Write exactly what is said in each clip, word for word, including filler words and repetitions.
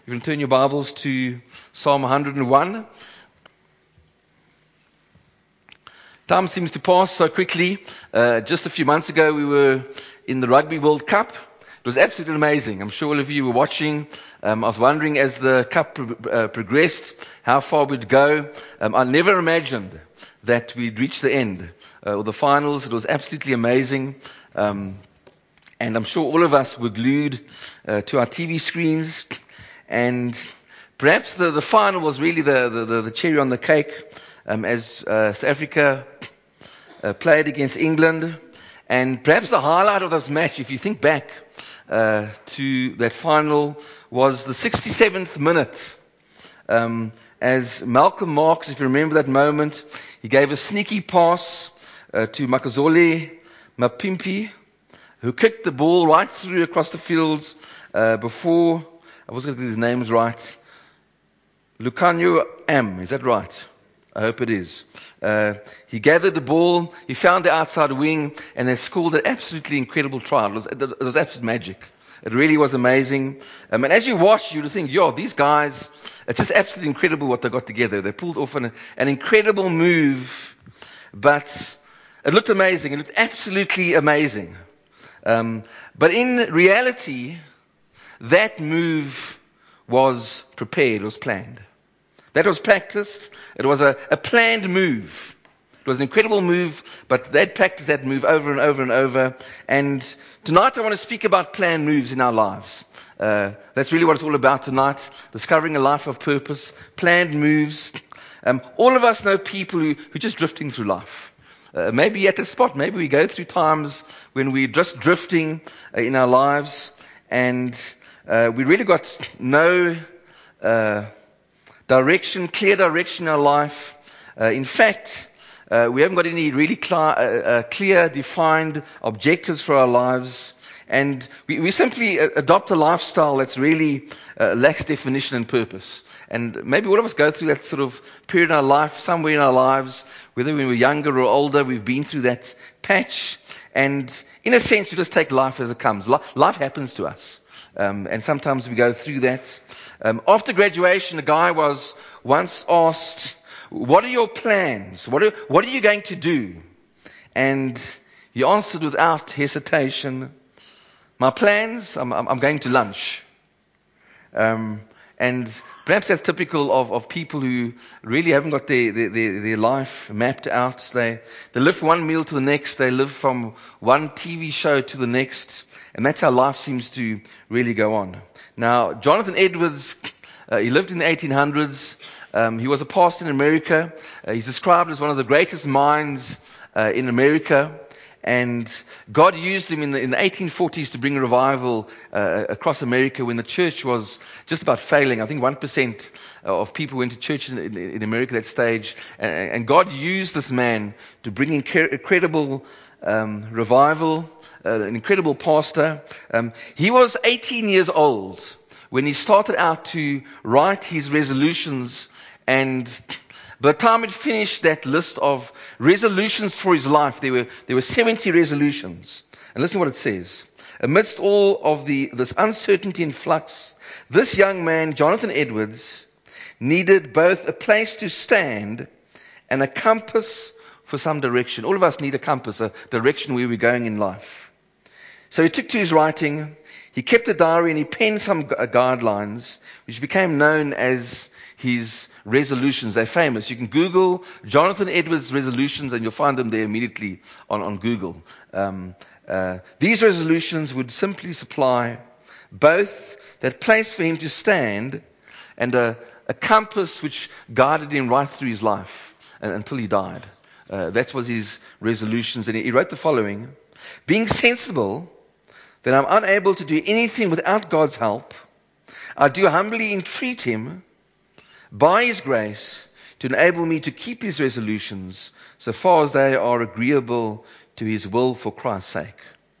You can turn your Bibles to Psalm one hundred and one. Time seems to pass so quickly. Uh, just a few months ago, we were in the Rugby World Cup. It was absolutely amazing. I'm sure all of you were watching. Um, I was wondering as the Cup pro- uh, progressed, how far we'd go. Um, I never imagined that we'd reach the end uh, or the finals. It was absolutely amazing. Um, and I'm sure all of us were glued uh, to our T V screens. And perhaps the, the final was really the, the, the cherry on the cake um, as uh, South Africa uh, played against England. And perhaps the highlight of this match, if you think back uh, to that final, was the sixty-seventh minute. Um, as Malcolm Marx, if you remember that moment, he gave a sneaky pass uh, to Makazole Mapimpi, who kicked the ball right through across the fields uh, before... I was going to get his names right. Lucanio M, is that right? I hope it is. Uh, he gathered the ball, he found the outside wing, and they scored an absolutely incredible try. It was, it was absolute magic. It really was amazing. Um, and as you watch, you would think, yo, these guys, it's just absolutely incredible what they got together. They pulled off an, an incredible move, but it looked amazing. It looked absolutely amazing. Um, but in reality, that move was prepared, was planned. That was practiced. It was a, a planned move. It was an incredible move, but they'd practiced that move over and over and over. And tonight I want to speak about planned moves in our lives. Uh, that's really what it's all about tonight. Discovering a life of purpose, planned moves. Um, all of us know people who, who are just drifting through life. Uh, maybe at a spot, maybe we go through times when we're just drifting uh, in our lives, and Uh, we really got no uh, direction, clear direction in our life. Uh, in fact, uh, we haven't got any really cl- uh, uh, clear, defined objectives for our lives. And we, we simply uh, adopt a lifestyle that's really uh, lacks definition and purpose. And maybe all of us go through that sort of period in our life, somewhere in our lives, whether we were younger or older, we've been through that patch. And in a sense, we just take life as it comes. Life happens to us. Um, and sometimes we go through that. Um, after graduation, a guy was once asked, what are your plans? What are, what are you going to do? And he answered without hesitation, my plans, I'm, I'm, I'm going to lunch. Um, and perhaps that's typical of, of people who really haven't got their, their, their, their life mapped out. They, they live from one meal to the next. They live from one T V show to the next. And that's how life seems to really go on. Now, Jonathan Edwards, uh, he lived in the eighteen hundreds. Um, he was a pastor in America. Uh, he's described as one of the greatest minds uh, in America. And God used him in the, in the eighteen forties to bring a revival uh, across America when the church was just about failing. I think one percent of people went to church in, in, in America at that stage. And, and God used this man to bring incredible um, revival. Uh, an incredible pastor. Um, he was eighteen years old when he started out to write his resolutions, and by the time he'd finished that list of resolutions for his life, there were there were seventy resolutions. And listen to what it says. Amidst all of the this uncertainty and flux, this young man, Jonathan Edwards, needed both a place to stand and a compass for some direction. All of us need a compass, a direction where we're going in life. So he took to his writing, he kept a diary, and he penned some gu- guidelines, which became known as his resolutions. They're famous. You can Google Jonathan Edwards resolutions, and you'll find them there immediately on, on Google. Um, uh, these resolutions would simply supply both that place for him to stand and a, a compass which guided him right through his life uh, until he died. Uh, that was his resolutions. And he, he wrote the following: being sensible that I'm unable to do anything without God's help, I do humbly entreat him by his grace to enable me to keep his resolutions so far as they are agreeable to his will for Christ's sake.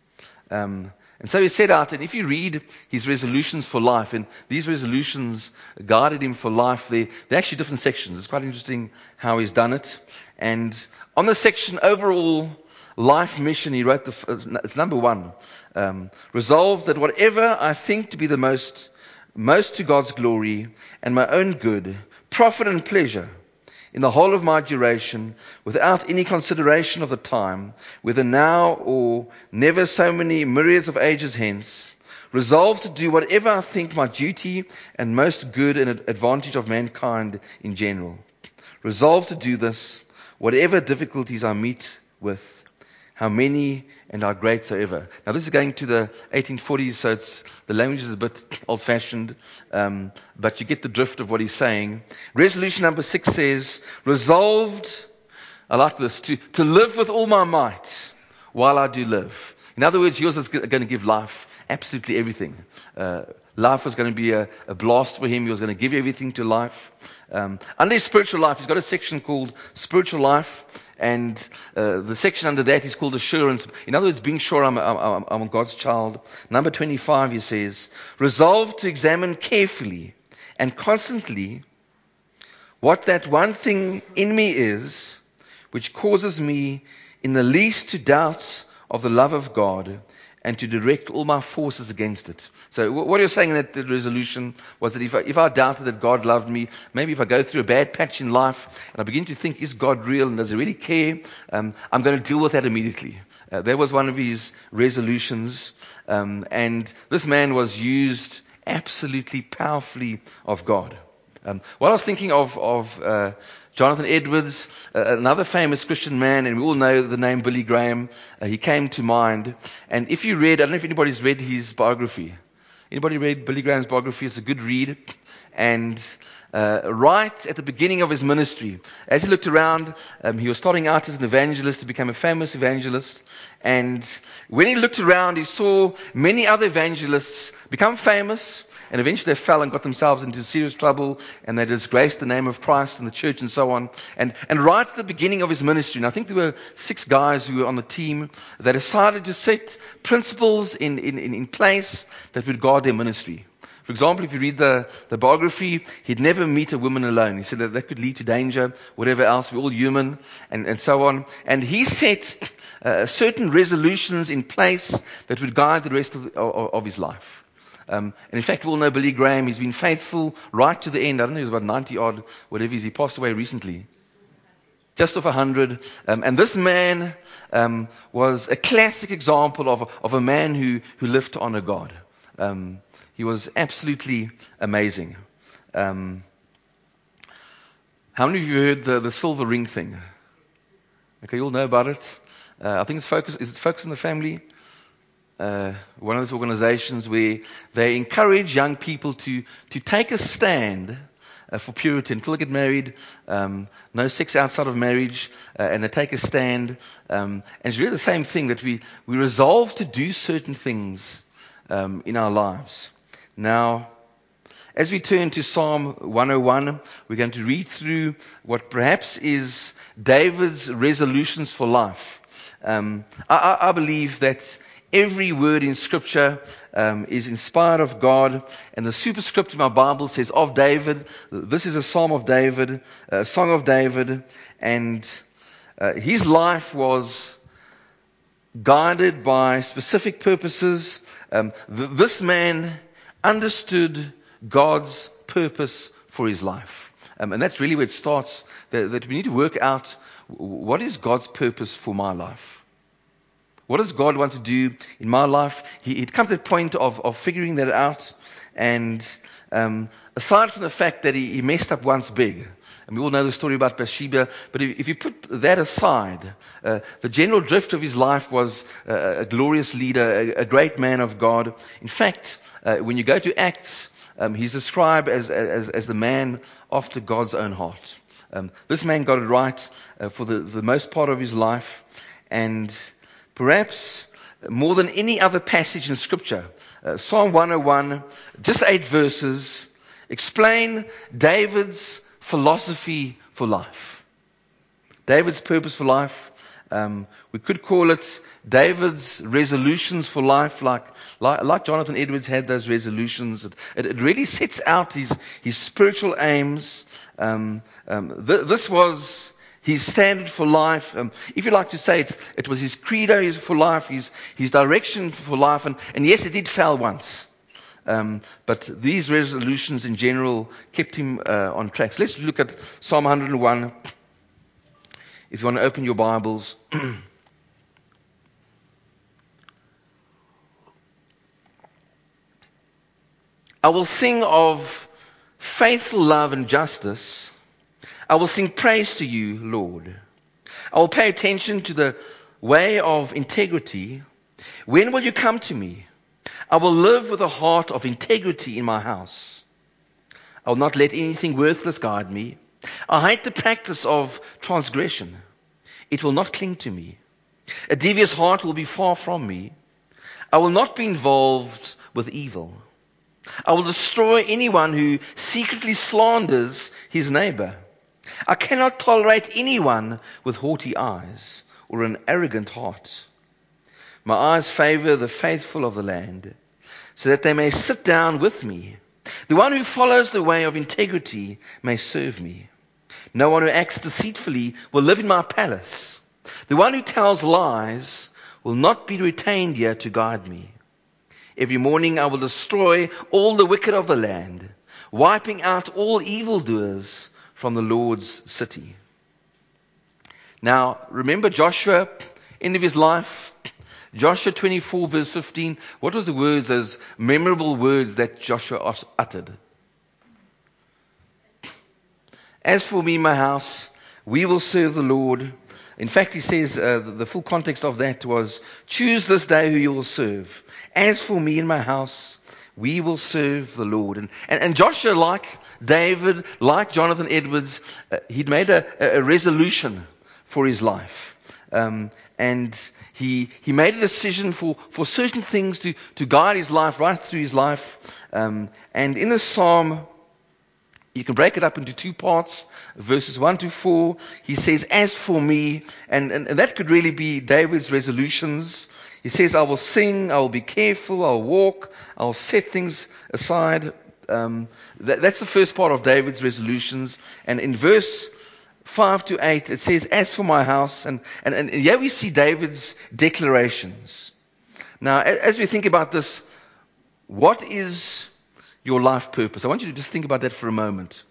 Um, and so he set out, and if you read his resolutions for life, and these resolutions guided him for life, they, they're actually different sections. It's quite interesting how he's done it. And on the section overall life mission, he wrote, the, it's number one, um, resolve that whatever I think to be the most most to God's glory and my own good, profit and pleasure, in the whole of my duration, without any consideration of the time, whether now or never so many myriads of ages hence, resolved to do whatever I think my duty and most good and advantage of mankind in general. Resolved to do this, whatever difficulties I meet with, how many and how great soever. Now this is going to the eighteen forties, so it's, the language is a bit old-fashioned, um, but you get the drift of what he's saying. Resolution number six says, resolved, I like this, to, to live with all my might while I do live. In other words, yours is going to give life absolutely everything. Uh, life was going to be a, a blast for him. He was going to give everything to life. Um, under his spiritual life, he's got a section called spiritual life, and uh, the section under that is called assurance. In other words, being sure I'm, I'm, I'm God's child. Number twenty-five, he says, resolve to examine carefully and constantly what that one thing in me is which causes me in the least to doubt of the love of God and to direct all my forces against it. So what you're saying in that resolution was that if I, if I doubted that God loved me, maybe if I go through a bad patch in life and I begin to think, is God real and does he really care? Um, I'm going to deal with that immediately. Uh, that was one of his resolutions. Um, and this man was used absolutely powerfully of God. Um, what I was thinking of, of uh, Jonathan Edwards, uh, another famous Christian man, and we all know the name Billy Graham. Uh, he came to mind. And if you read, I don't know if anybody's read his biography. Anybody read Billy Graham's biography? It's a good read. And uh, right at the beginning of his ministry, as he looked around, um, he was starting out as an evangelist. He became a famous evangelist. And when he looked around, he saw many other evangelists become famous, and eventually they fell and got themselves into serious trouble, and they disgraced the name of Christ and the church and so on. And, and right at the beginning of his ministry, and I think there were six guys who were on the team, they decided to set principles in, in, in place that would guard their ministry. For example, if you read the, the biography, he'd never meet a woman alone. He said that that could lead to danger, whatever else. We're all human, and, and so on. And he set uh, certain resolutions in place that would guide the rest of, the, of, of his life. Um, and in fact, we all know Billy Graham. He's been faithful right to the end. I don't know, he was about ninety odd, whatever it is. He passed away recently. Just off a hundred. Um, and this man um, was a classic example of, of a man who, who lived to honor God. Um, he was absolutely amazing. Um, how many of you heard the, the silver ring thing? Okay, you all know about it. Uh, I think it's focus. Is it Focus on the Family? Uh, one of those organizations where they encourage young people to, to take a stand uh, for purity until they get married, um, no sex outside of marriage, uh, and they take a stand. Um, and it's really the same thing, that we, we resolve to do certain things um, in our lives. Now, as we turn to Psalm one oh one, we're going to read through what perhaps is David's resolutions for life. Um, I, I, I believe that every word in Scripture um, is inspired of God, and the superscript in my Bible says of David. This is a Psalm of David, a Song of David, and uh, his life was guided by specific purposes. Um, th- this man understood God's purpose for his life, um, and that's really where it starts. That, that we need to work out, what is God's purpose for my life. What does God want to do in my life? He, he'd come to the point of, of figuring that out. And um, aside from the fact that he, he messed up once big, and we all know the story about Bathsheba, but if, if you put that aside, uh, the general drift of his life was uh, a glorious leader, a, a great man of God. In fact, uh, when you go to Acts, um, he's described as, as, as the man after God's own heart. Um, this man got it right uh, for the, the most part of his life, and perhaps more than any other passage in Scripture, uh, Psalm one oh one, just eight verses, explain David's philosophy for life. David's purpose for life. Um, we could call it David's resolutions for life, like, like, like Jonathan Edwards had those resolutions. It, it, it really sets out his, his spiritual aims. Um, um, th- this was his standard for life. Um, if you like to say it, it was his credo for life, his, his direction for life. And, and yes, it did fail once. Um, but these resolutions in general kept him uh, on track. So let's look at Psalm one hundred one. If you want to open your Bibles. I will sing of faithful love and justice. I will sing praise to you, Lord. I will pay attention to the way of integrity. When will you come to me? I will live with a heart of integrity in my house. I will not let anything worthless guide me. I hate the practice of transgression. It will not cling to me. A devious heart will be far from me. I will not be involved with evil. I will destroy anyone who secretly slanders his neighbor. I cannot tolerate anyone with haughty eyes or an arrogant heart. My eyes favor the faithful of the land, so that they may sit down with me. The one who follows the way of integrity may serve me. No one who acts deceitfully will live in my palace. The one who tells lies will not be retained here to guide me. Every morning I will destroy all the wicked of the land, wiping out all evildoers from the Lord's city. Now, remember Joshua, end of his life, Joshua twenty-four verse fifteen. What was the words, those memorable words that Joshua uttered? As for me and my house, we will serve the Lord. In fact, he says uh, the, the full context of that was, choose this day who you will serve. As for me and my house, we will serve the Lord. And, and, and Joshua, like David, like Jonathan Edwards, uh, he'd made a, a resolution for his life. Um, and he he made a decision for, for certain things to, to guide his life right through his life. Um, and in the psalm, you can break it up into two parts, verses one to four. He says, as for me, and, and, and that could really be David's resolutions. He says, I will sing, I will be careful, I'll walk, I'll set things aside. Um, that, that's the first part of David's resolutions. And in verse five to eight, it says, as for my house, and, and, and here we see David's declarations. Now, as we think about this, what is your life purpose? I want you to just think about that for a moment.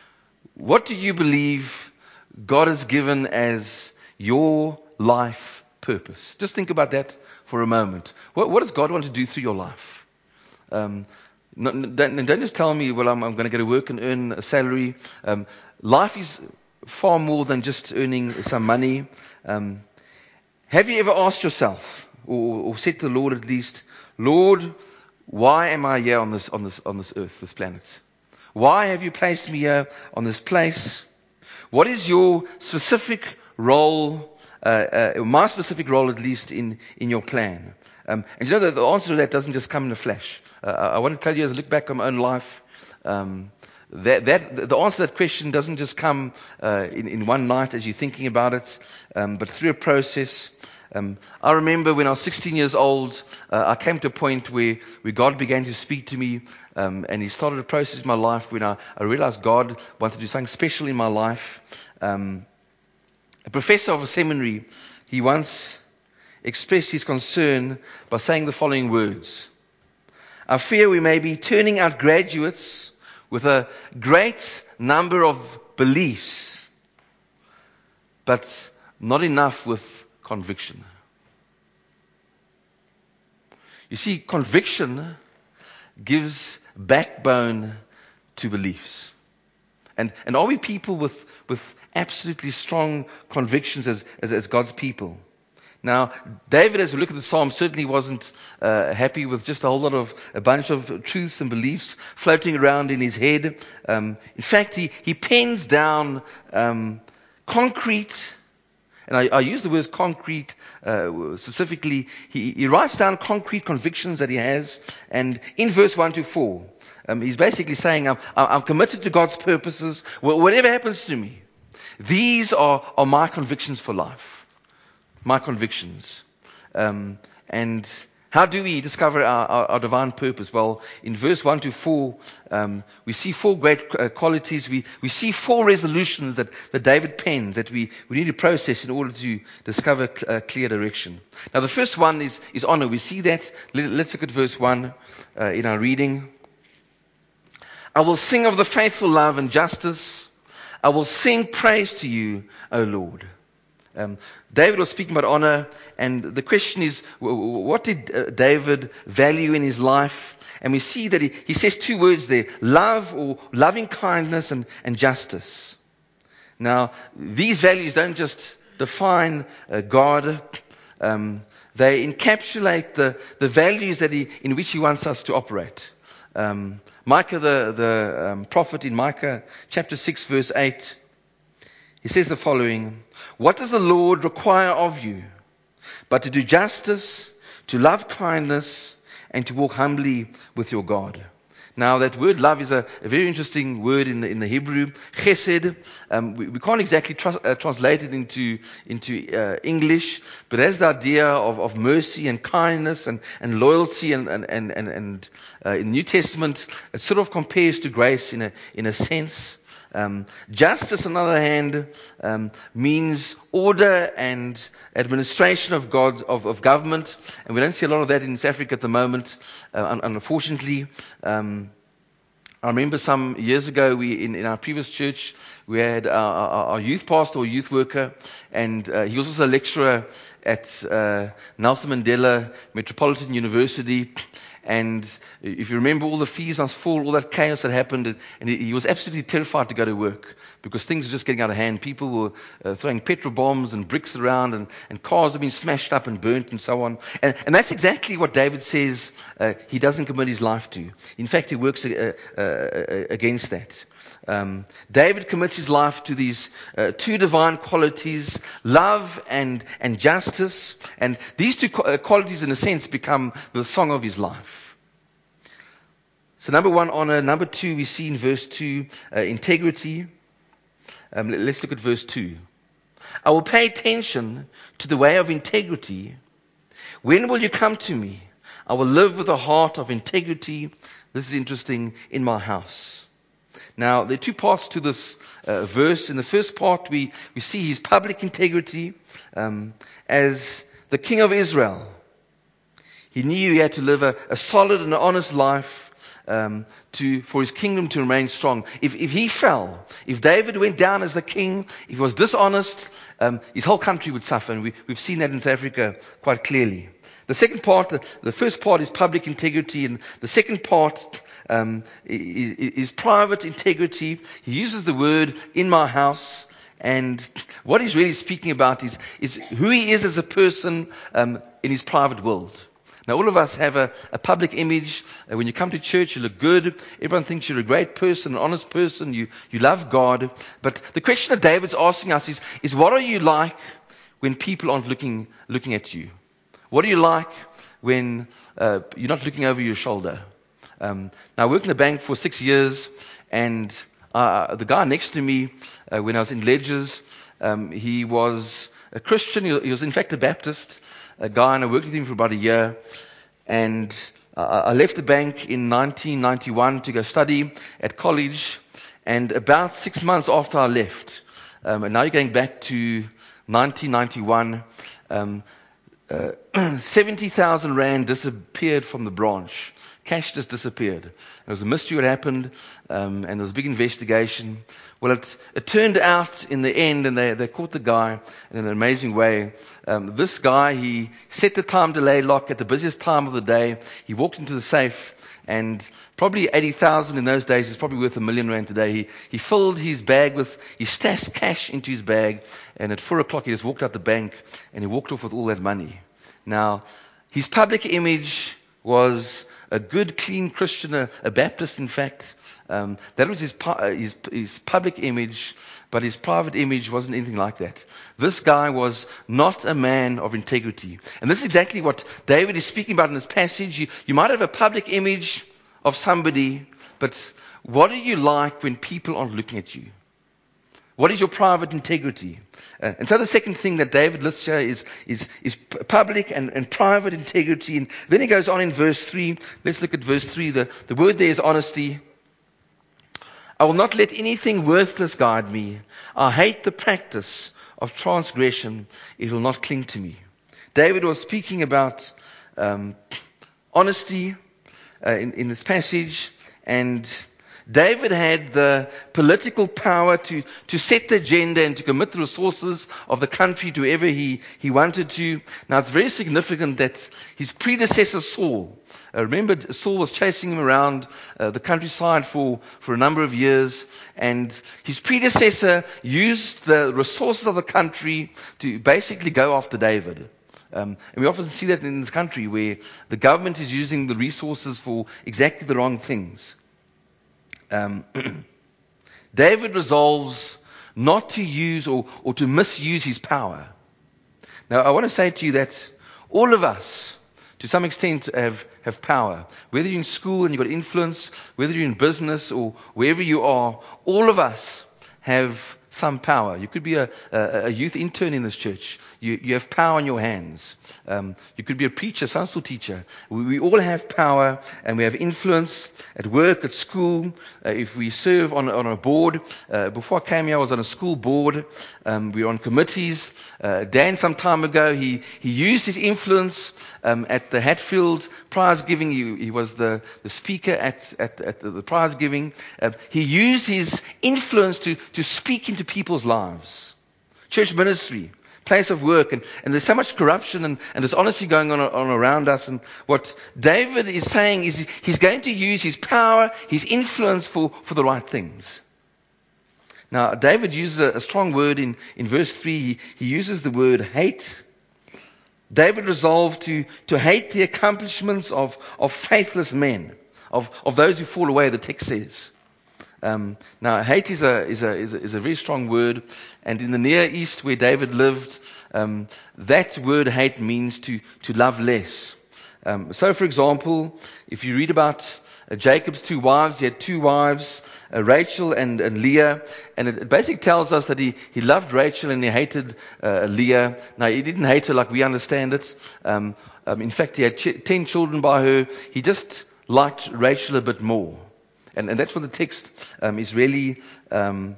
What do you believe God has given as your life purpose? Just think about that for a moment. What, what does God want to do through your life? Um, not, don't, don't just tell me, well, I'm, I'm going to go to work and earn a salary. Um, life is far more than just earning some money. Um, have you ever asked yourself, or, or said to the Lord at least, Lord, why am I here on this, on this, on this earth, this planet? Why have you placed me here on this place? What is your specific role, uh, uh, my specific role at least in, in your plan? Um, and you know that the answer to that doesn't just come in a flash. Uh, I want to tell you as I look back on my own life, um, that, that the answer to that question doesn't just come uh, in, in one night as you're thinking about it, um, but through a process. Um, I remember when I was sixteen years old, uh, I came to a point where, where God began to speak to me, um, and He started a process in my life when I, I realized God wanted to do something special in my life. Um, a professor of a seminary, he once expressed his concern by saying the following words: I fear we may be turning out graduates with a great number of beliefs, but not enough with conviction. You see, conviction gives backbone to beliefs. And, and are we people with, with absolutely strong convictions as, as, as God's people? Now, David, as we look at the Psalm, certainly wasn't uh, happy with just a whole lot of, a bunch of truths and beliefs floating around in his head. Um, in fact, he, he pens down um, concrete, and I, I use the word concrete uh, specifically. He, he writes down concrete convictions that he has, and in verse one to four, um, he's basically saying, I'm, I'm committed to God's purposes, whatever happens to me. These are, are my convictions for life. My convictions. Um, and How do we discover our, our, our divine purpose? Well, in verse one to four, um, we see four great uh, qualities. We, we see four resolutions that, that David pens that we, we need to process in order to discover cl- uh, clear direction. Now, the first one is, is honor. We see that. Let, let's look at verse one uh, in our reading. I will sing of the faithful love and justice. I will sing praise to you, O Lord. Um, David was speaking about honor, and the question is, what did uh, David value in his life? And we see that he, he says two words there, love or loving kindness and, and justice. Now, these values don't just define uh, God, um, they encapsulate the, the values that he, in which he wants us to operate. Um, Micah, the, the um, prophet in Micah chapter six, verse eight, he says the following, what does the Lord require of you but to do justice, to love kindness, and to walk humbly with your God? Now, that word love is a, a very interesting word in the, in the Hebrew. Chesed. Um, we, we can't exactly tr- uh, translate it into, into uh, English, but it has the idea of, of mercy and kindness and, and loyalty. And, and, and, and, and uh, in the New Testament, it sort of compares to grace in a, in a sense. Um, justice, on the other hand, um, means order and administration of God, of, of government, and we don't see a lot of that in South Africa at the moment, uh, un- unfortunately. Um, I remember some years ago, we in, in our previous church, we had our, our, our youth pastor or youth worker, and uh, he was also a lecturer at uh, Nelson Mandela Metropolitan University. And if you remember, all the fees must fall, all that chaos that happened, and he was absolutely terrified to go to work because things were just getting out of hand. People were uh, throwing petrol bombs and bricks around, and, and cars have been smashed up and burnt and so on. And, and that's exactly what David says uh, he doesn't commit his life to. In fact, he works uh, uh, against that. Um, David commits his life to these uh, two divine qualities, love and, and justice. And these two co- uh, qualities, in a sense, become the song of his life. So number one, honor. Number two, we see in verse two, uh, integrity. Um, let, let's look at verse two. I will pay attention to the way of integrity. When will you come to me? I will live with a heart of integrity. This is interesting, in my house. Now, there are two parts to this uh, verse. In the first part, we, we see his public integrity um, as the king of Israel. He knew he had to live a, a solid and honest life um, to for his kingdom to remain strong. If, if he fell, if David went down as the king, if he was dishonest, um, his whole country would suffer. And we, we've seen that in South Africa quite clearly. The second part, the, the first part is public integrity, and the second part um, is, is private integrity. He uses the word "in my house," and what he's really speaking about is, is who he is as a person um, in his private world. Now, all of us have a, a public image. Uh, when you come to church, you look good. Everyone thinks you're a great person, an honest person. You, you love God. But the question that David's asking us is, is what are you like when people aren't looking, looking at you? What are you like when uh, you're not looking over your shoulder? Um, now, I worked in the bank for six years, and uh, the guy next to me, uh, when I was in Ledgers, um, he was a Christian. He, he was, in fact, a Baptist. A guy, and I worked with him for about a year. And uh, I left the bank in nineteen ninety-one to go study at college. And about six months after I left, um, and now you're going back to nineteen ninety-one, um, uh, seventy thousand rand disappeared from the branch. Cash just disappeared. It was a mystery what happened, um, and there was a big investigation. Well, it, it turned out in the end, and they, they caught the guy in an amazing way. Um, this guy, he set the time delay lock at the busiest time of the day. He walked into the safe, and probably eighty thousand in those days is probably worth a million rand today. He, he filled his bag with, he stashed cash into his bag, and at four o'clock he just walked out the bank, and he walked off with all that money. Now, his public image was a good, clean Christian, a, a Baptist, in fact. Um, that was his, his, his public image, but his private image wasn't anything like that. This guy was not a man of integrity. And this is exactly what David is speaking about in this passage. You, you might have a public image of somebody, but what are you like when people aren't looking at you? What is your private integrity? Uh, and so the second thing that David lists here is, is, is public and, and private integrity. And then he goes on in verse three. Let's look at verse three. The, the word there is honesty. I will not let anything worthless guide me. I hate the practice of transgression. It will not cling to me. David was speaking about um, honesty uh, in, in this passage, and David had the political power to, to set the agenda and to commit the resources of the country to wherever he, he wanted to. Now, it's very significant that his predecessor, Saul, uh, remember, Saul was chasing him around uh, the countryside for, for a number of years, and his predecessor used the resources of the country to basically go after David. Um, and we often see that in this country where the government is using the resources for exactly the wrong things. Um, David resolves not to use or, or to misuse his power. Now, I want to say to you that all of us, to some extent, have, have power. Whether you're in school and you've got influence, whether you're in business or wherever you are, all of us have some power. You could be a, a, a youth intern in this church. You, you have power in your hands. Um, you could be a preacher, Sunday school teacher. We, we all have power and we have influence at work, at school. Uh, if we serve on, on a board, uh, before I came here, I was on a school board. Um, we were on committees. Uh, Dan, some time ago, he, he used his influence um, at the Hatfield prize giving. He, he was the, the speaker at, at, at the prize giving. Uh, he used his influence to, to speak into people's lives. Church ministry, place of work, and, and there's so much corruption and, and dishonesty going on, on around us. And what David is saying is he's going to use his power, his influence for, for the right things. Now, David uses a, a strong word in, in verse three. He, he uses the word hate. David resolved to, to hate the accomplishments of, of faithless men, of, of those who fall away, the text says. Um, now, hate is a, is, a, is, a, is a very strong word, and in the Near East where David lived, um, that word hate means to, to love less. Um, so, for example, if you read about uh, Jacob's two wives, he had two wives, uh, Rachel and, and Leah, and it, it basically tells us that he, he loved Rachel and he hated uh, Leah. Now, he didn't hate her like we understand it. Um, um, in fact, he had ch- ten children by her. He just liked Rachel a bit more. And, and that's what the text um, is really um,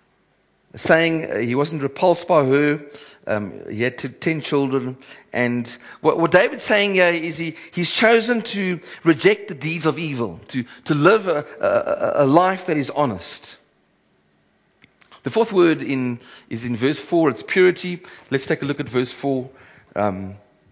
saying. Uh, he wasn't repulsed by her. Um, he had t- ten children. And what, what David's saying here is he, he's chosen to reject the deeds of evil, to, to live a, a, a life that is honest. The fourth word in, is in verse four. It's purity. Let's take a look at verse four. Um,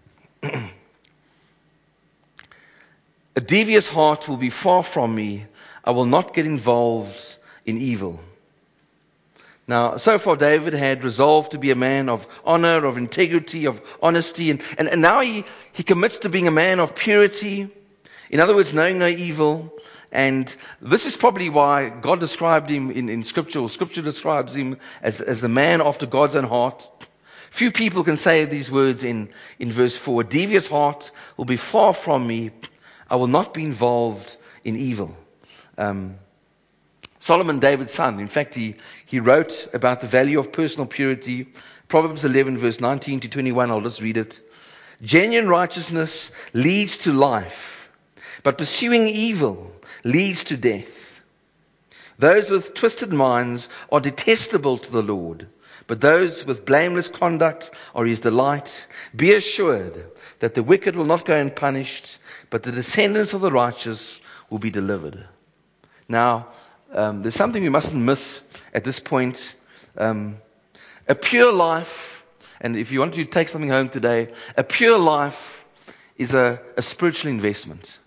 a devious heart will be far from me. I will not get involved in evil. Now, so far David had resolved to be a man of honor, of integrity, of honesty, and, and, and now he, he commits to being a man of purity. In other words, knowing no evil. And this is probably why God described him in, in Scripture, or Scripture describes him as, as the man after God's own heart. Few people can say these words in, in verse four. A devious heart will be far from me. I will not be involved in evil. Um, Solomon, David's son, in fact, he, he wrote about the value of personal purity. Proverbs eleven, verse nineteen to twenty-one, I'll just read it. Genuine righteousness leads to life, but pursuing evil leads to death. Those with twisted minds are detestable to the Lord, but those with blameless conduct are his delight. Be assured that the wicked will not go unpunished, but the descendants of the righteous will be delivered. Now, um, there's something we mustn't miss at this point. Um, a pure life, and if you want to take something home today, a pure life is a, a spiritual investment.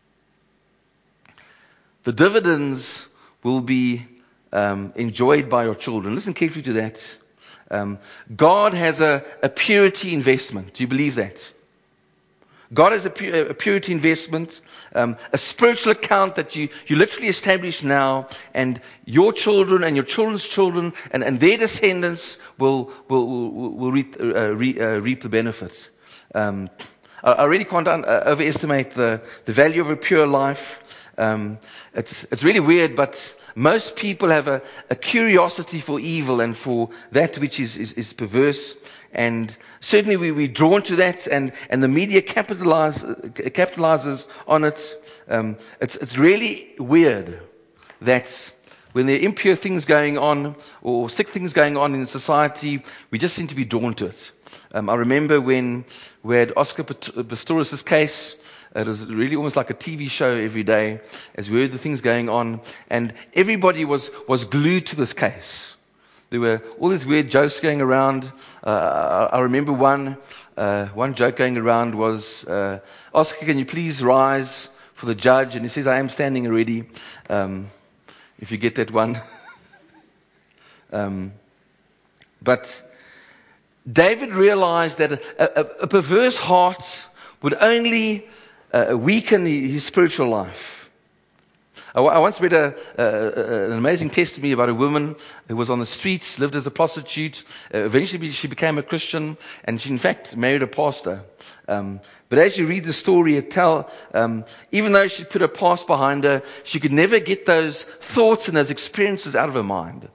The dividends will be um, enjoyed by your children. Listen carefully to that. Um, God has a, a purity investment. Do you believe that? God has a, pu- a purity investment, um, a spiritual account that you, you literally establish now, and your children and your children's children and, and their descendants will will will, will reap, uh, re, uh, reap the benefits. Um, I, I really can't un- uh, overestimate the, the value of a pure life. Um, it's it's really weird, but most people have a, a curiosity for evil and for that which is, is, is perverse. And certainly we, we're drawn to that, and, and the media capitalize, capitalizes on it. Um, it's, it's really weird that when there are impure things going on or sick things going on in society, we just seem to be drawn to it. Um, I remember when we had Oscar Pistorius' case. It was really almost like a T V show every day as we heard the things going on, and everybody was, was glued to this case. There were all these weird jokes going around. Uh, I, I remember one uh, one joke going around was, uh, Oscar, can you please rise for the judge? And he says, I am standing already. Um, if you get that one. um, but David realized that a, a, a perverse heart would only uh, weaken his spiritual life. I, I once read a, a, an amazing testimony about a woman who was on the streets, lived as a prostitute. Uh, eventually she became a Christian, and she in fact married a pastor. Um, but as you read the story, it tell, um, even though she put her past behind her, she could never get those thoughts and those experiences out of her mind.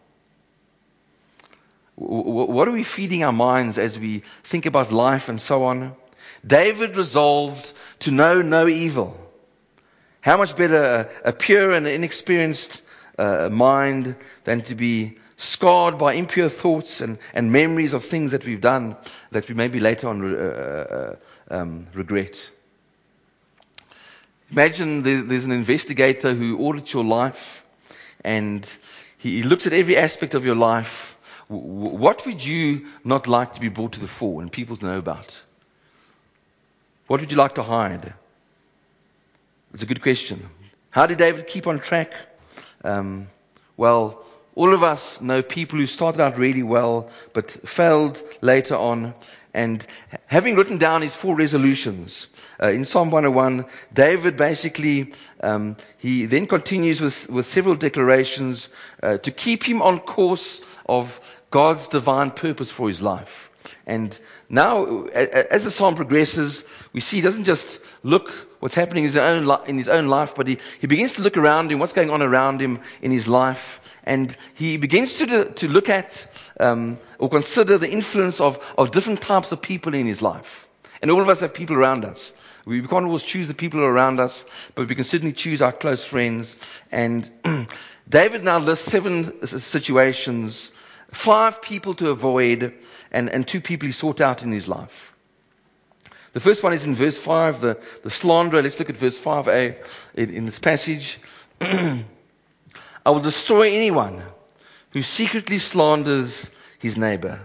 What are we feeding our minds as we think about life and so on? David resolved to know no evil. How much better a, a pure and inexperienced uh, mind than to be scarred by impure thoughts and, and memories of things that we've done that we maybe later on uh, uh, um, regret. Imagine there, there's an investigator who audits your life, and he, he looks at every aspect of your life. What would you not like to be brought to the fore and people to know about? What would you like to hide? It's a good question. How did David keep on track? Um, well, all of us know people who started out really well but failed later on. And having written down his four resolutions, uh, in Psalm one oh one, David basically, um, he then continues with, with several declarations uh, to keep him on course of God's divine purpose for his life. And now, as the psalm progresses, we see he doesn't just look what's happening in his own li- in his own life, but he, he begins to look around him, what's going on around him in his life, and he begins to to look at um, or consider the influence of of different types of people in his life. And all of us have people around us. We can't always choose the people around us, but we can certainly choose our close friends. And David now lists seven situations, five people to avoid, and, and two people he sought out in his life. The first one is in verse five, the, the slanderer. Let's look at verse five a in, in this passage. I will destroy anyone who secretly slanders his neighbor.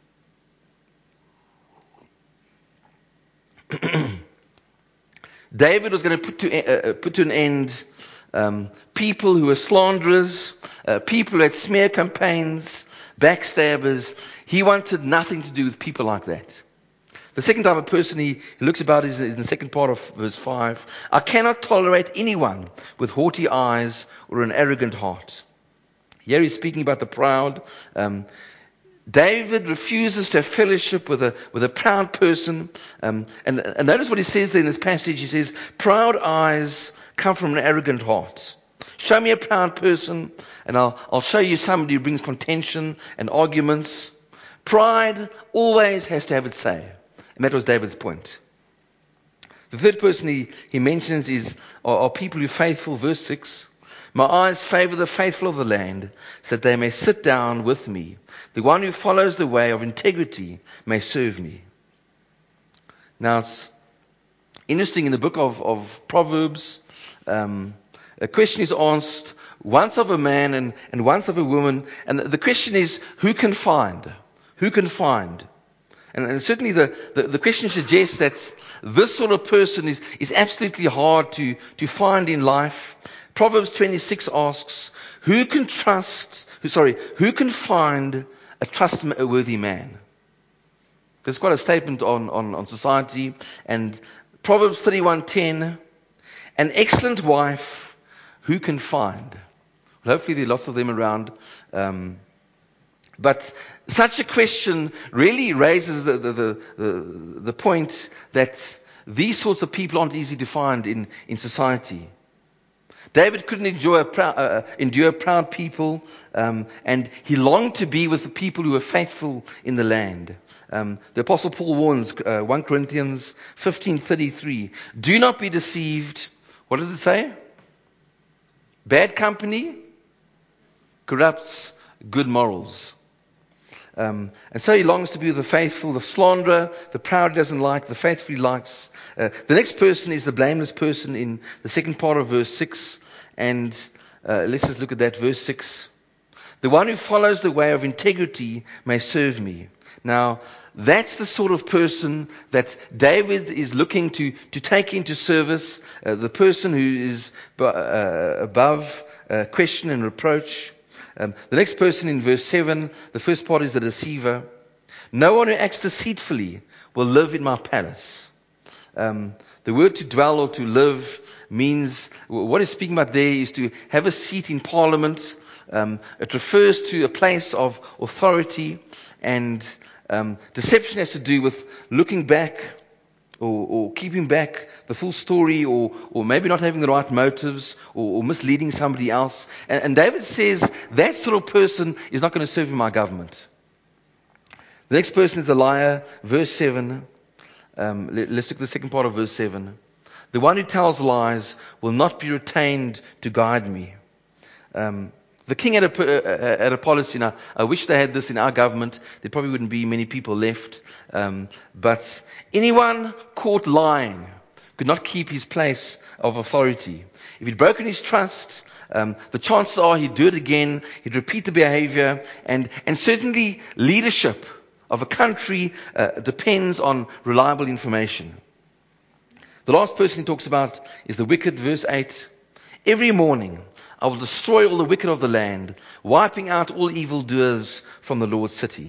David was going to put to, uh, put to an end um, people who were slanderers, uh, people who had smear campaigns, backstabbers. He wanted nothing to do with people like that. The second type of person he looks about is in the second part of verse five. I cannot tolerate anyone with haughty eyes or an arrogant heart. Here he's speaking about the proud. Um, David refuses to have fellowship with a with a proud person. Um, and, and notice what he says there in this passage. He says, proud eyes come from an arrogant heart. Show me a proud person, and I'll, I'll show you somebody who brings contention and arguments. Pride always has to have its say. And that was David's point. The third person he, he mentions is are, are people who are faithful. Verse six. My eyes favor the faithful of the land, so that they may sit down with me. The one who follows the way of integrity may serve me. Now it's interesting in the book of, of Proverbs, um, a question is asked once of a man and, and once of a woman. And the question is, who can find? Who can find? And, and certainly the, the, the question suggests that this sort of person is, is absolutely hard to, to find in life. Proverbs twenty-six asks, who can trust, who, sorry, who can find a trustworthy man? There's quite a statement on, on, on society. And Proverbs thirty-one ten, an excellent wife, who can find? Well, hopefully there are lots of them around. Um, but such a question really raises the, the, the, the, the point that these sorts of people aren't easy to find in, in society. David couldn't enjoy a prou- uh, endure proud people, um, and he longed to be with the people who were faithful in the land. Um, the Apostle Paul warns, uh, First Corinthians fifteen thirty-three, do not be deceived. What does it say? Bad company corrupts good morals. Um, and so he longs to be with the faithful, the slanderer, the proud he doesn't like, the faithful he likes. Uh, the next person is the blameless person in the second part of verse six. And uh, let's just look at that, verse six. The one who follows the way of integrity may serve me. Now, that's the sort of person that David is looking to, to take into service, uh, the person who is uh, above uh, question and reproach. Um, the next person in verse seven, the first part is the deceiver. No one who acts deceitfully will live in my palace. Um, the word to dwell or to live means, what it's speaking about there is to have a seat in parliament. Um, it refers to a place of authority, and um, deception has to do with looking back or, or keeping back the full story, or, or maybe not having the right motives, or, or misleading somebody else. And, and David says that sort of person is not going to serve in my government. The next person is the liar, verse seven. Um, let, let's look at the second part of verse seven. The one who tells lies will not be retained to guide me. Um, the king had a, had a policy. Now, I wish they had this in our government. There probably wouldn't be many people left. Um, but anyone caught lying could not keep his place of authority. If he'd broken his trust, um, the chances are he'd do it again. He'd repeat the behavior. And, and certainly leadership of a country uh, depends on reliable information. The last person he talks about is the wicked, verse eight. Every morning I will destroy all the wicked of the land, wiping out all evildoers from the Lord's city.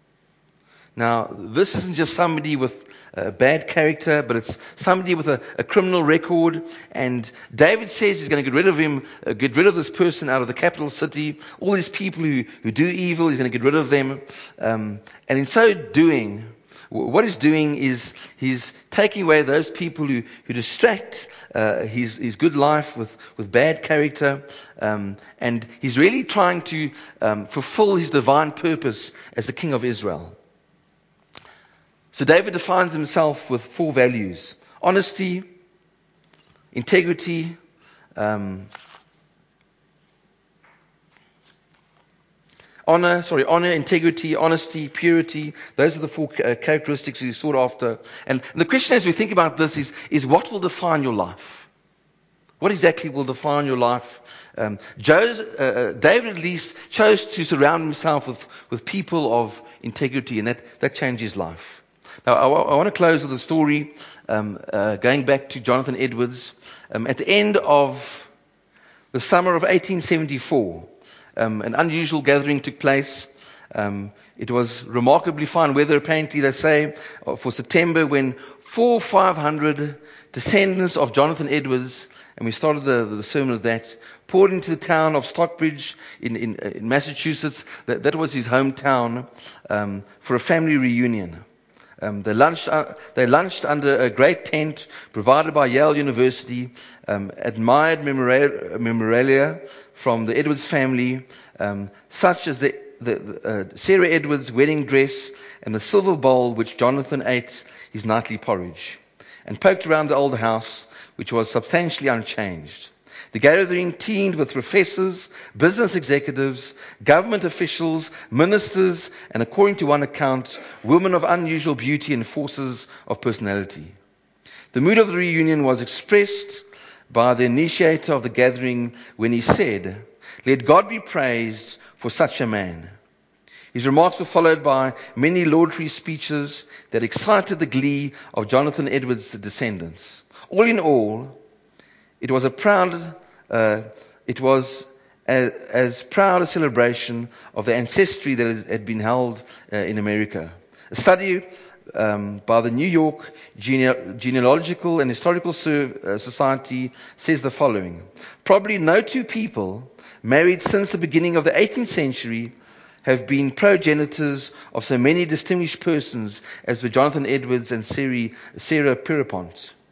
Now, this isn't just somebody with a bad character, but it's somebody with a, a criminal record. And David says he's going to get rid of him, uh, get rid of this person out of the capital city. All these people who, who do evil, he's going to get rid of them. Um, and in so doing, what he's doing is he's taking away those people who, who distract uh, his, his good life with, with bad character. Um, and he's really trying to um, fulfill his divine purpose as the king of Israel. So David defines himself with four values: honesty, integrity, um, honor, sorry, honor, integrity, honesty, purity. Those are the four uh, characteristics he sought after. And the question as we think about this is, is what will define your life? What exactly will define your life? Um, Joe's, uh, David at least chose to surround himself with, with people of integrity, and that, that changed his life. Now, I, I want to close with a story um, uh, going back to Jonathan Edwards. Um, at the end of the summer of eighteen seventy-four, um, an unusual gathering took place. Um, it was remarkably fine weather, apparently, they say, for September, when four or five hundred descendants of Jonathan Edwards, and we started the, the sermon with that, poured into the town of Stockbridge in, in, in Massachusetts. That, that was his hometown, um, for a family reunion. Um, they lunched. Uh, they lunched under a great tent provided by Yale University. Um, admired memora- memorabilia from the Edwards family, um, such as the, the, the uh, Sarah Edwards wedding dress and the silver bowl which Jonathan ate his nightly porridge, and poked around the old house, which was substantially unchanged. The gathering teemed with professors, business executives, government officials, ministers, and according to one account, women of unusual beauty and forces of personality. The mood of the reunion was expressed by the initiator of the gathering when he said, "Let God be praised for such a man." His remarks were followed by many laudatory speeches that excited the glee of Jonathan Edwards' descendants. All in all, it was a proud Uh, it was a, as proud a celebration of the ancestry that had been held uh, in America. A study um, by the New York Gene- Genealogical and Historical Sur- uh, Society says the following: probably no two people married since the beginning of the eighteenth century have been progenitors of so many distinguished persons as were Jonathan Edwards and Sarah, Sarah Pierrepont.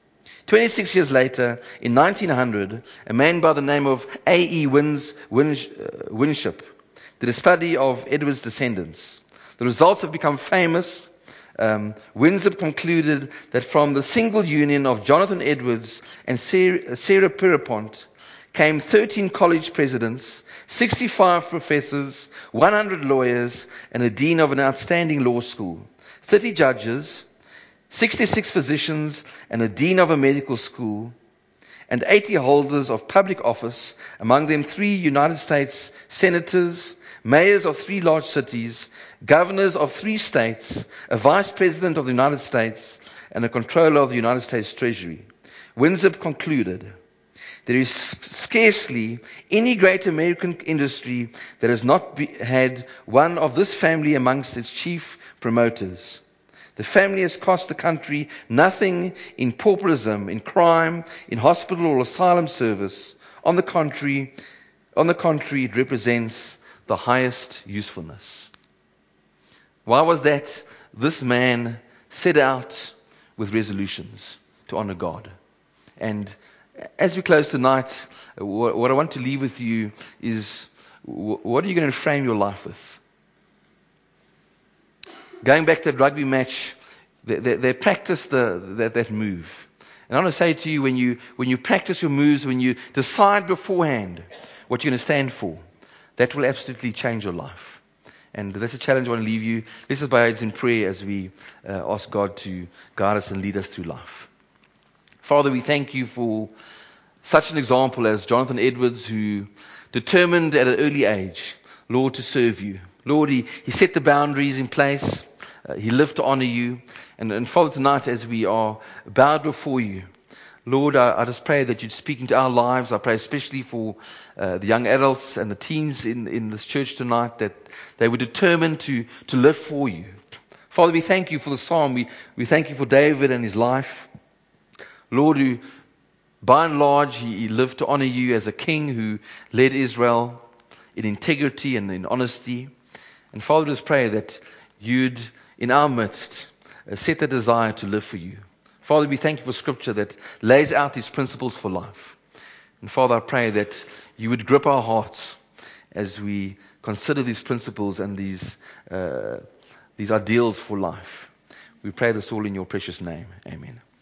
twenty-six years later, in nineteen hundred, a man by the name of A E Wins, Wins, uh, Winship did a study of Edward's descendants. The results have become famous. Um, Winship concluded that from the single union of Jonathan Edwards and Sarah, Sarah Pierrepont came thirteen college presidents, sixty-five professors, one hundred lawyers, and a dean of an outstanding law school, thirty judges, sixty-six physicians, and a dean of a medical school, and eighty holders of public office, among them three United States senators, mayors of three large cities, governors of three states, a vice president of the United States, and a controller of the United States Treasury. Winship concluded, there is scarcely any great American industry that has not be, had one of this family amongst its chief promoters. The family has cost the country nothing in pauperism, in crime, in hospital or asylum service. On the contrary, on the contrary, it represents the highest usefulness. Why was that? This man set out with resolutions to honor God. And as we close tonight, what I want to leave with you is, what are you going to frame your life with? Going back to that rugby match, they, they, they practice the, that, that move. And I want to say to you, when you when you practice your moves, when you decide beforehand what you're going to stand for, that will absolutely change your life. And that's a challenge I want to leave you. Let's just bow our heads in prayer as we uh, ask God to guide us and lead us through life. Father, we thank you for such an example as Jonathan Edwards, who determined at an early age, Lord, to serve you. Lord, he, he set the boundaries in place. Uh, he lived to honor you. And, and Father, tonight as we are bowed before you, Lord, I, I just pray that you'd speak into our lives. I pray especially for uh, the young adults and the teens in, in this church tonight, that they were determined to, to live for you. Father, we thank you for the psalm. We, we thank you for David and his life. Lord, who by and large, he, he lived to honor you as a king who led Israel in integrity and in honesty. And Father, just pray that you'd, in our midst, uh, set the desire to live for you. Father, we thank you for Scripture that lays out these principles for life. And Father, I pray that you would grip our hearts as we consider these principles and these uh, these ideals for life. We pray this all in your precious name. Amen.